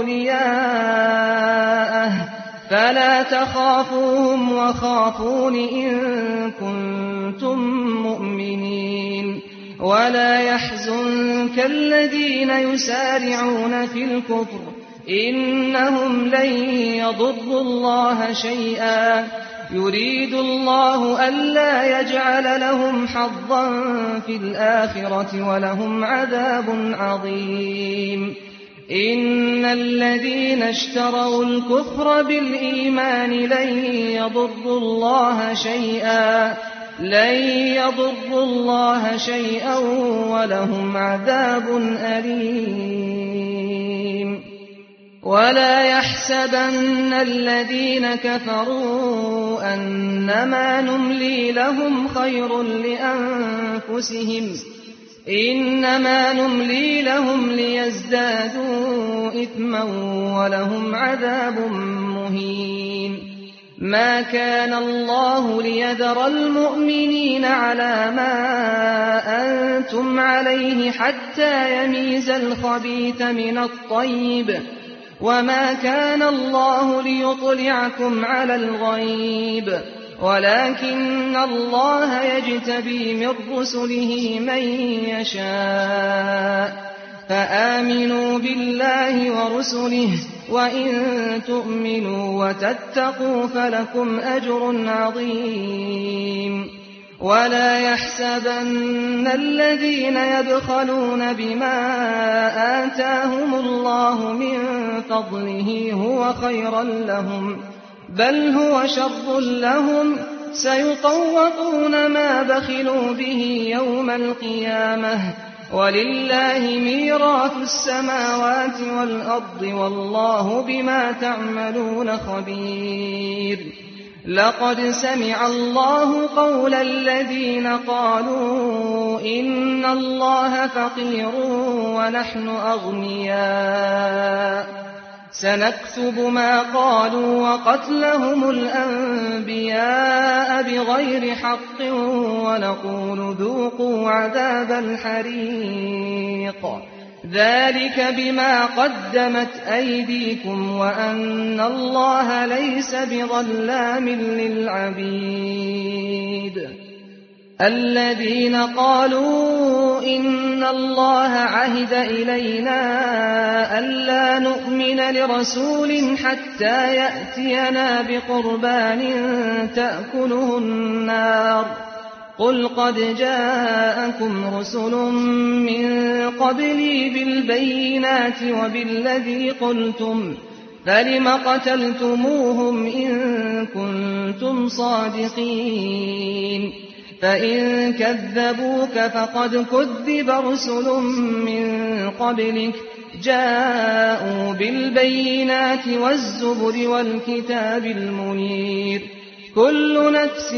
أولياءه فلا تخافوهم وخافون إن كنتم مؤمنين ولا يحزنك الذين يسارعون في الكفر إنهم لن يضروا الله شيئا يريد الله ألا يجعل لهم حظا في الآخرة ولهم عذاب عظيم إن الذين اشتروا الكفر بالإيمان لن يضروا الله شيئا لن يضروا الله شيئا ولهم عذاب أليم ولا يحسبن الذين كفروا أنما نملي لهم خير لأنفسهم إنما نملي لهم ليزدادوا إثما ولهم عذاب مهين ما كان الله ليذر المؤمنين على ما أنتم عليه حتى يميز الخبيث من الطيب وما كان الله ليطلعكم على الغيب ولكن الله يجتبي من رسله من يشاء فآمنوا بالله ورسله وإن تؤمنوا وتتقوا فلكم أجر عظيم ولا يحسبن الذين يبخلون بما آتاهم الله من فضله هو خيرا لهم بل هو شر لهم سيطوقون ما بخلوا به يوم القيامة ولله ميراث السماوات والأرض والله بما تعملون خبير لقد سمع الله قول الذين قالوا إن الله فقير ونحن أغنياء سنكتب ما قالوا وقتلهم الأنبياء بغير حق ونقول ذوقوا عذاب الحريق ذلك بما قدمت أيديكم وأن الله ليس بظلام للعبيد الذين قالوا إن الله عهد إلينا ألا نؤمن لرسول حتى يأتينا بقربان تأكله النار قل قد جاءكم رسل من قبلي بالبينات وبالذي قلتم فلم قتلتموهم إن كنتم صادقين فإن كذبوك فقد كذب رسل من قبلك جاءوا بالبينات والزبر والكتاب المنير كل نفس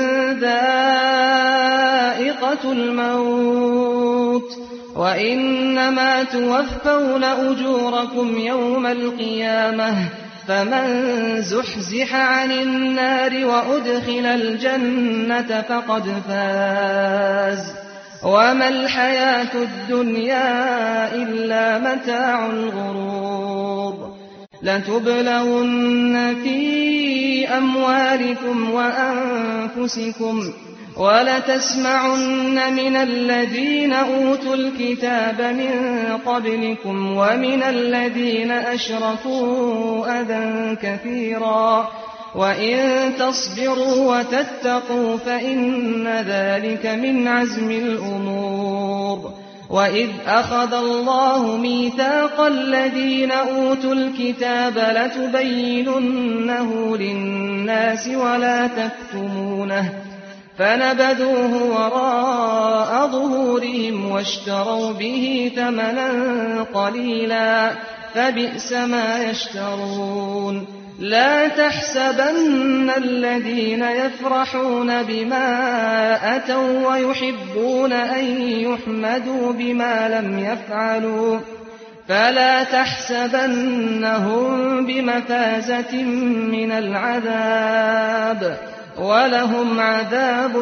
ذائقة الموت وإنما توفون أجوركم يوم القيامة فمن زحزح عن النار وأدخل الجنة فقد فاز وما الحياة الدنيا إلا متاع الغرور لتبلون في أموالكم وأنفسكم ولتسمعن من الذين أوتوا الكتاب من قبلكم ومن الذين أشركوا أذى كثيرا وإن تصبروا وتتقوا فإن ذلك من عزم الأمور وإذ أخذ الله ميثاق الذين أوتوا الكتاب لتبيننه للناس ولا تكتمونه فنبذوه وراء ظهورهم واشتروا به ثمنا قليلا فبئس ما يشترون لا تحسبن الذين يفرحون بما أتوا ويحبون أن يحمدوا بما لم يفعلوا فلا تحسبنهم بمفازة من العذاب ولهم عذاب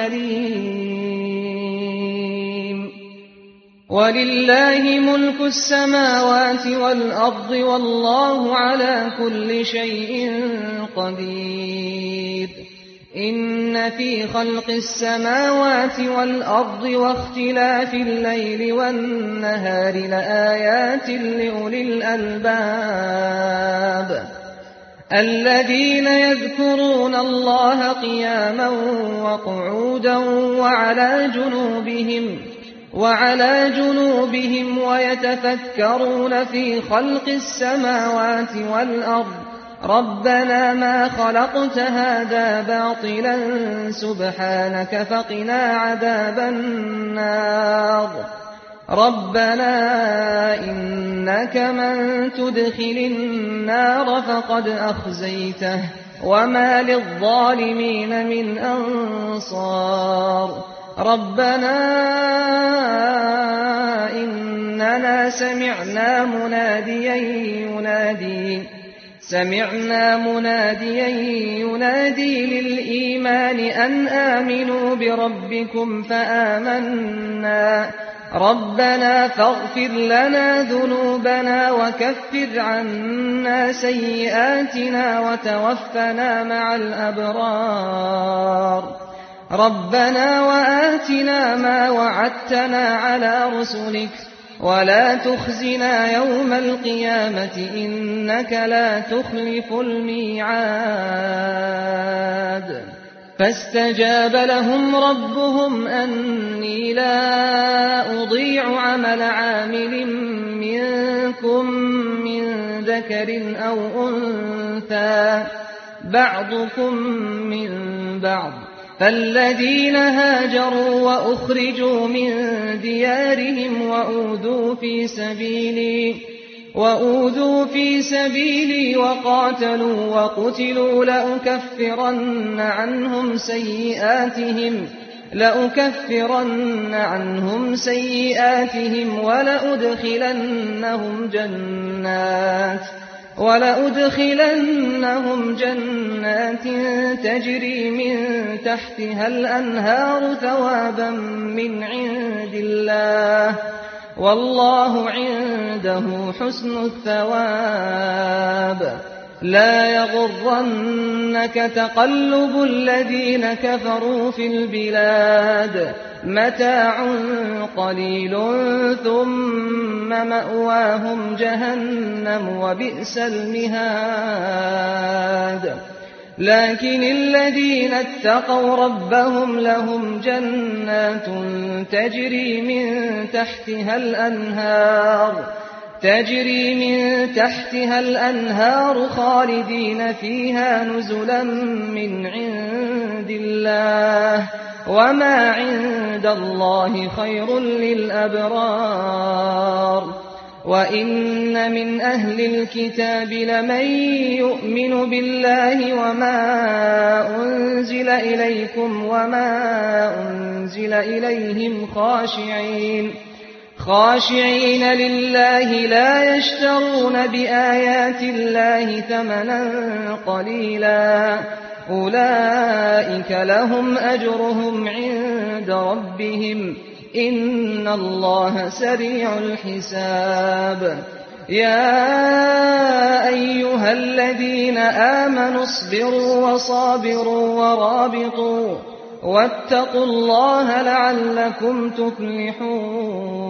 أليم ولله ملك السماوات والأرض والله على كل شيء قدير إن في خلق السماوات والأرض واختلاف الليل والنهار لآيات لأولي الألباب الذين يذكرون الله قياما وقعودا وعلى جنوبهم وعلى جنوبهم ويتفكرون في خلق السماوات والأرض ربنا ما خلقت هذا باطلا سبحانك فقنا عذاب النار ربنا إنك من تدخل النار فقد أخزيته وما للظالمين من أنصار ربنا إننا سمعنا مناديا ينادي سمعنا مناديا ينادي للإيمان أن آمنوا بربكم فآمنا ربنا فاغفر لنا ذنوبنا وكفر عنا سيئاتنا وتوفنا مع الأبرار ربنا وآتنا ما وعدتنا على رسلك ولا تخزنا يوم القيامة إنك لا تخلف الميعاد فاستجاب لهم ربهم أني لا أضيع عمل عامل منكم من ذكر أو أنثى بعضكم من بعض فالذين هاجروا وأخرجوا من ديارهم وأوذوا في سبيلي وأوذوا في سبيلي وقاتلوا وقتلوا لأكفرن عنهم سيئاتهم لأكفرن عنهم سيئاتهم ولأدخلنهم جنات ولأدخلنهم جنات تجري من تحتها الأنهار ثوابا من عند الله والله عنده حسن الثواب لا يغرنك تقلب الذين كفروا في البلاد متاع قليل ثم مأواهم جهنم وبئس المهاد لكن الذين اتقوا ربهم لهم جنات تجري من تحتها الأنهار تجري من تحتها الأنهار خالدين فيها نزلا من عند الله وما عند الله خير للأبرار وإن من أهل الكتاب لمن يؤمن بالله وما أنزل إليكم وما أنزل إليهم خاشعين خاشعين لله لا يشترون بآيات الله ثمنا قليلا أولئك لهم أجرهم عند ربهم إن الله سريع الحساب يا أيها الذين آمنوا اصبروا وصابروا ورابطوا واتقوا الله لعلكم تفلحون